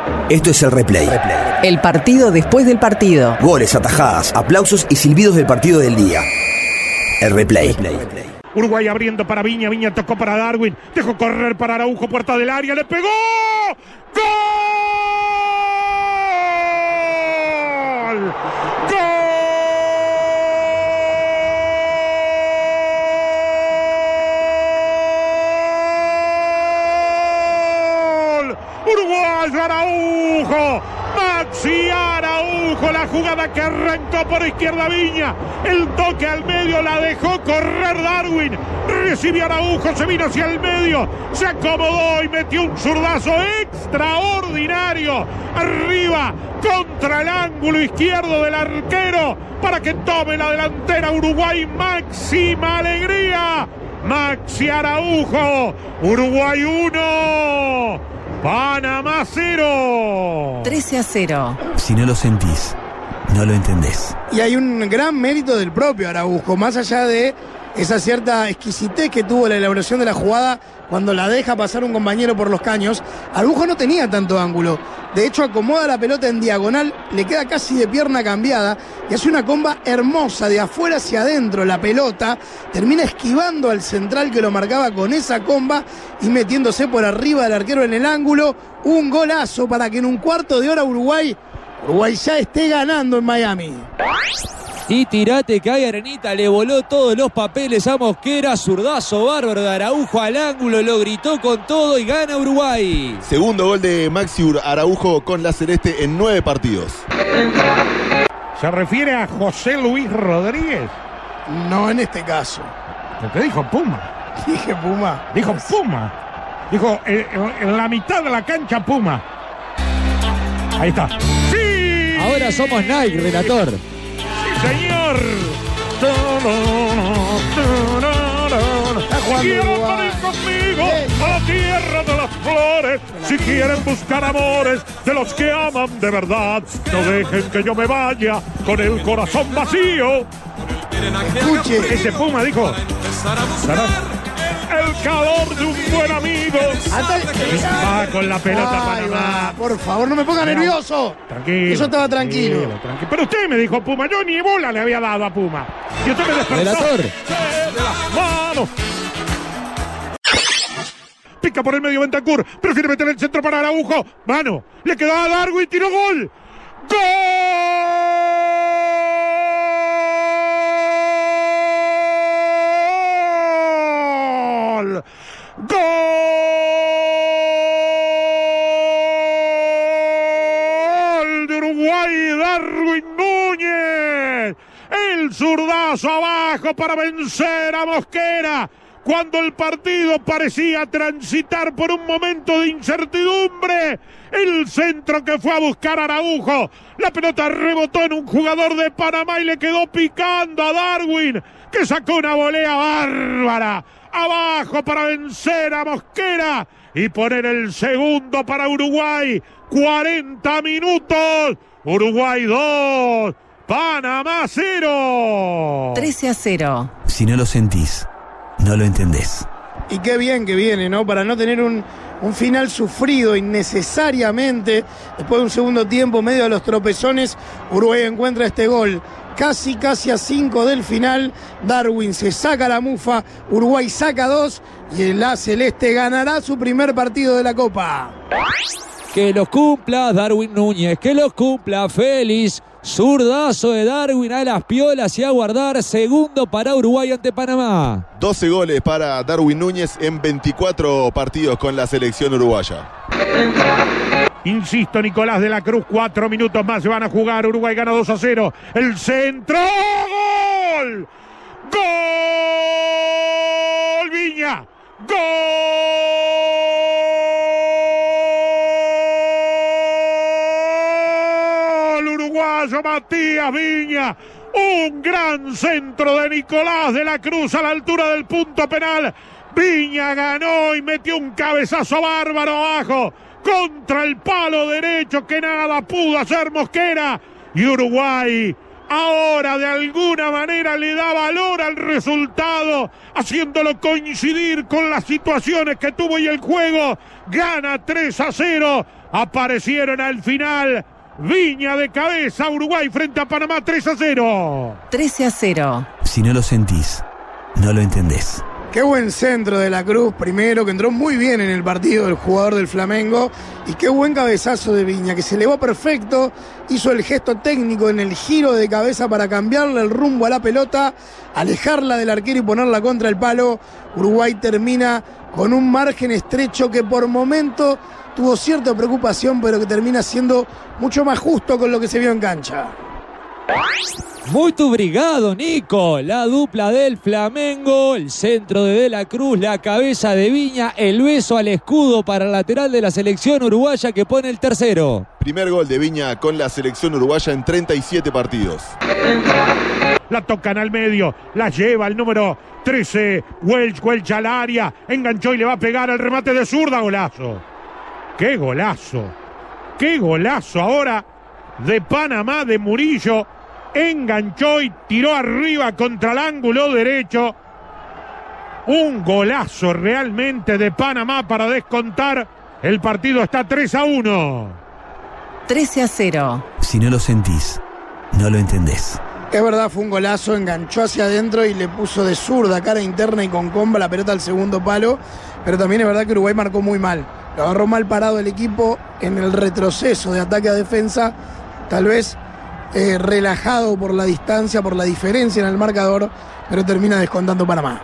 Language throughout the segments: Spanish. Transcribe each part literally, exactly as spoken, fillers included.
Esto es el replay. El partido después del partido. Goles, atajadas, aplausos y silbidos del partido del día. El replay. Uruguay abriendo para Viña, Viña tocó para Darwin, dejó correr para Araujo, puerta del área, le pegó. ¡Gol! ¡Gol! Uruguayo Araujo, Maxi Araujo, la jugada que arrancó por izquierda Viña, el toque al medio, la dejó correr Darwin, recibió Araujo, se vino hacia el medio, se acomodó y metió un zurdazo extraordinario, arriba, contra el ángulo izquierdo del arquero, para que tome la delantera Uruguay. Máxima alegría, Maxi Araujo, Uruguay uno, Panamá cero. trece a cero. Si no lo sentís, no lo entendés. Y hay un gran mérito del propio Araujo, más allá de esa cierta exquisitez que tuvo la elaboración de la jugada cuando la deja pasar un compañero por los caños. Araujo no tenía tanto ángulo, de hecho acomoda la pelota en diagonal, le queda casi de pierna cambiada y hace una comba hermosa de afuera hacia adentro. La pelota termina esquivando al central que lo marcaba con esa comba y metiéndose por arriba del arquero en el ángulo. Un golazo para que en un cuarto de hora Uruguay Uruguay ya esté ganando en Miami. Y tirate que hay arenita, le voló todos los papeles a Mosquera, zurdazo bárbaro de Araujo al ángulo, lo gritó con todo y gana Uruguay. Segundo gol de Maxi Araujo con la Celeste en nueve partidos. ¿Se refiere a José Luis Rodríguez? No en este caso. ¿Lo que dijo Puma? Dije Puma. Dijo Puma. Dijo eh, en la mitad de la cancha Puma. Ahí está. ¡Sí! Ahora somos Nike, relator. Señor, quiero venir conmigo a la tierra de las flores. Si quieren buscar amores de los que aman de verdad, no dejen que yo me vaya con el corazón vacío. Escuche. Ese Puma dijo: el calor de un buen amigo. Va con la pelota Ay, Panamá. va, por favor, no me ponga nervioso. Tranquilo. Eso estaba tranquilo. tranquilo, tranquilo. Pero usted me dijo Puma, yo ni bola le había dado a Puma. Y usted me despertó. Relator. De las manos. Pica por el medio Bentancur. Prefiere meter el centro para Araujo. Mano. Le quedó a Darwin y tiró gol. ¡Gol! ¡Gol de Uruguay! Darwin Núñez, el zurdazo abajo para vencer a Mosquera cuando el partido parecía transitar por un momento de incertidumbre. El centro que fue a buscar Araujo, la pelota rebotó en un jugador de Panamá y le quedó picando a Darwin, que sacó una volea bárbara abajo para vencer a Mosquera y poner el segundo para Uruguay. cuarenta minutos, Uruguay dos, Panamá cero. trece a cero. Si no lo sentís, no lo entendés. Y qué bien que viene, ¿no? Para no tener un, un final sufrido innecesariamente. Después de un segundo tiempo, medio de los tropezones, Uruguay encuentra este gol. Casi, casi a cinco del final. Darwin se saca la mufa, Uruguay saca dos y la Celeste ganará su primer partido de la Copa. Que los cumpla Darwin Núñez, que los cumpla Félix. Zurdazo de Darwin a las piolas y a guardar. Segundo para Uruguay ante Panamá. doce goles para Darwin Núñez en veinticuatro partidos con la selección uruguaya. Insisto, Nicolás de la Cruz, cuatro minutos más se van a jugar. Uruguay gana dos a cero. El centro. ¡Gol! ¡Gol! Viña. ¡Gol! Uruguayo Matías Viña. Un gran centro de Nicolás de la Cruz a la altura del punto penal. Viña ganó y metió un cabezazo bárbaro abajo contra el palo derecho que nada pudo hacer Mosquera. Y Uruguay ahora de alguna manera le da valor al resultado, haciéndolo coincidir con las situaciones que tuvo y el juego. Gana tres a cero. Aparecieron al final. Viña de cabeza, Uruguay frente a Panamá, tres a cero. trece a cero. Si no lo sentís, no lo entendés. Qué buen centro de la Cruz, primero, que entró muy bien en el partido el jugador del Flamengo. Y qué buen cabezazo de Viña, que se elevó perfecto. Hizo el gesto técnico en el giro de cabeza para cambiarle el rumbo a la pelota, alejarla del arquero y ponerla contra el palo. Uruguay termina con un margen estrecho que por momento tuvo cierta preocupación, pero que termina siendo mucho más justo con lo que se vio en cancha. Muy obrigado, Nico. La dupla del Flamengo, el centro de De la Cruz, la cabeza de Viña, el beso al escudo para el lateral de la selección uruguaya que pone el tercero. Primer gol de Viña con la selección uruguaya en treinta y siete partidos. La tocan al medio, la lleva el número trece, Welch, Welch al área, enganchó y le va a pegar el remate de zurda, golazo. ¡Qué golazo! ¡Qué golazo ahora de Panamá, de Murillo! Enganchó y tiró arriba contra el ángulo derecho. Un golazo realmente de Panamá para descontar. El partido está tres a uno. trece a cero. Si no lo sentís, no lo entendés. Es verdad, fue un golazo, enganchó hacia adentro y le puso de zurda, cara interna y con comba la pelota al segundo palo. Pero también es verdad que Uruguay marcó muy mal. Lo agarró mal parado el equipo en el retroceso de ataque a defensa. Tal vez eh, relajado por la distancia, por la diferencia en el marcador, pero termina descontando Panamá.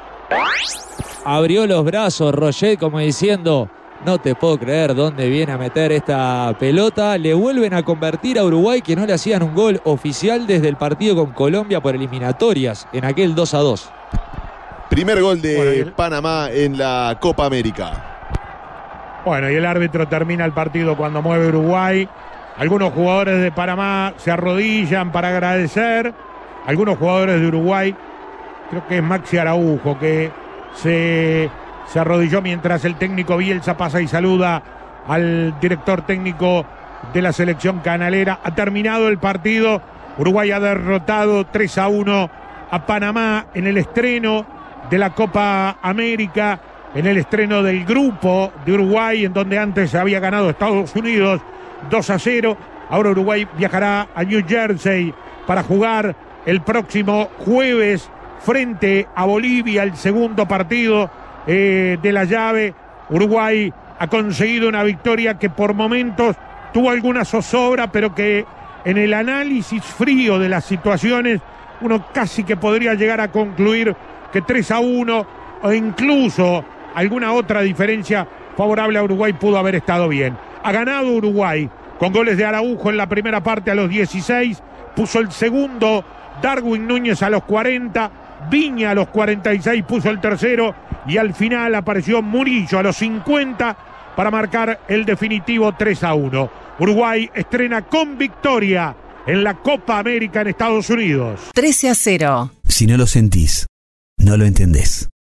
Abrió los brazos Roget como diciendo: no te puedo creer dónde viene a meter esta pelota. Le vuelven a convertir a Uruguay, que no le hacían un gol oficial desde el partido con Colombia por eliminatorias, en aquel dos a dos. Primer gol de Bueno, el... Panamá en la Copa América. Bueno, y el árbitro termina el partido cuando mueve Uruguay. Algunos jugadores de Panamá se arrodillan para agradecer. Algunos jugadores de Uruguay, creo que es Maxi Araujo, que se... se arrodilló mientras el técnico Bielsa pasa y saluda al director técnico de la selección canalera. Ha terminado el partido. Uruguay ha derrotado tres a uno a Panamá en el estreno de la Copa América, en el estreno del grupo de Uruguay, en donde antes había ganado Estados Unidos dos a cero. Ahora Uruguay viajará a New Jersey para jugar el próximo jueves frente a Bolivia, el segundo partido Eh, de la llave. Uruguay ha conseguido una victoria que por momentos tuvo alguna zozobra, pero que en el análisis frío de las situaciones uno casi que podría llegar a concluir que tres a uno o incluso alguna otra diferencia favorable a Uruguay pudo haber estado bien. Ha ganado Uruguay con goles de Araujo en la primera parte a los dieciséis, puso el segundo Darwin Núñez a los cuarenta, Viña a los cuarenta y seis puso el tercero y al final apareció Murillo a los cincuenta para marcar el definitivo tres a uno. Uruguay estrena con victoria en la Copa América en Estados Unidos. trece a cero. Si no lo sentís, no lo entendés.